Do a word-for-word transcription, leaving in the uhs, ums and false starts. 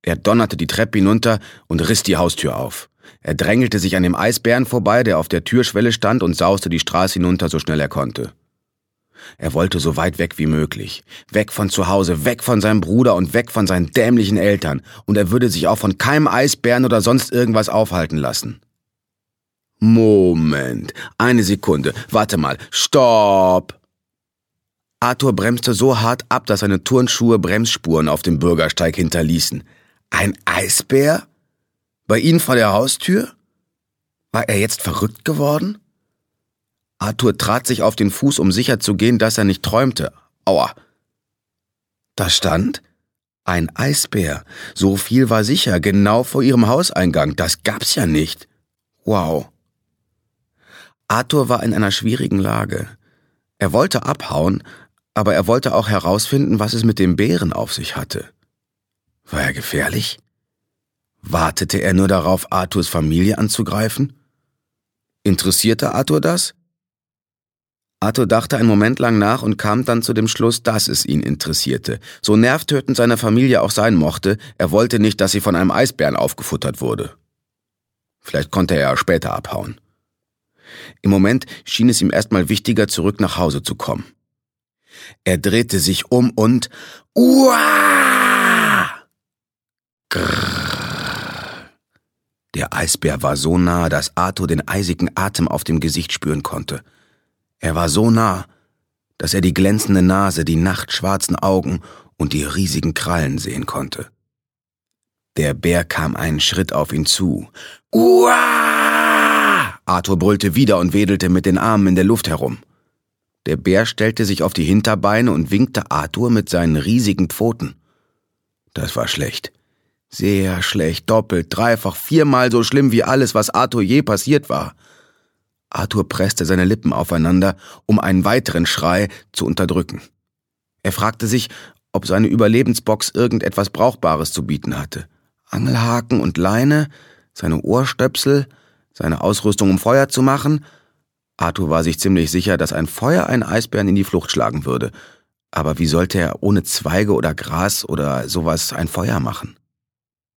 Er donnerte die Treppe hinunter und riss die Haustür auf. Er drängelte sich an dem Eisbären vorbei, der auf der Türschwelle stand, und sauste die Straße hinunter, so schnell er konnte. Er wollte so weit weg wie möglich. Weg von zu Hause, weg von seinem Bruder und weg von seinen dämlichen Eltern. Und er würde sich auch von keinem Eisbären oder sonst irgendwas aufhalten lassen. Moment, eine Sekunde, warte mal, stopp! Arthur bremste so hart ab, dass seine Turnschuhe Bremsspuren auf dem Bürgersteig hinterließen. Ein Eisbär? Bei Ihnen vor der Haustür? War er jetzt verrückt geworden? Arthur trat sich auf den Fuß, um sicher zu gehen, dass er nicht träumte. Aua! Da stand ein Eisbär. So viel war sicher, genau vor ihrem Hauseingang. Das gab's ja nicht. Wow! Arthur war in einer schwierigen Lage. Er wollte abhauen, aber er wollte auch herausfinden, was es mit dem Bären auf sich hatte. War er gefährlich? Wartete er nur darauf, Arthurs Familie anzugreifen? Interessierte Arthur das? Arthur dachte einen Moment lang nach und kam dann zu dem Schluss, dass es ihn interessierte. So nervtötend seine Familie auch sein mochte, er wollte nicht, dass sie von einem Eisbären aufgefuttert wurde. Vielleicht konnte er ja später abhauen. Im Moment schien es ihm erstmal wichtiger, zurück nach Hause zu kommen. Er drehte sich um und Uah! Grrr. Der Eisbär war so nah, dass Arthur den eisigen Atem auf dem Gesicht spüren konnte. Er war so nah, dass er die glänzende Nase, die nachtschwarzen Augen und die riesigen Krallen sehen konnte. Der Bär kam einen Schritt auf ihn zu. Uah! Arthur brüllte wieder und wedelte mit den Armen in der Luft herum. Der Bär stellte sich auf die Hinterbeine und winkte Arthur mit seinen riesigen Pfoten. Das war schlecht. Sehr schlecht, doppelt, dreifach, viermal so schlimm wie alles, was Arthur je passiert war. Arthur presste seine Lippen aufeinander, um einen weiteren Schrei zu unterdrücken. Er fragte sich, ob seine Überlebensbox irgendetwas Brauchbares zu bieten hatte. Angelhaken und Leine, seine Ohrstöpsel, seine Ausrüstung, um Feuer zu machen. Arthur war sich ziemlich sicher, dass ein Feuer einen Eisbären in die Flucht schlagen würde. Aber wie sollte er ohne Zweige oder Gras oder sowas ein Feuer machen?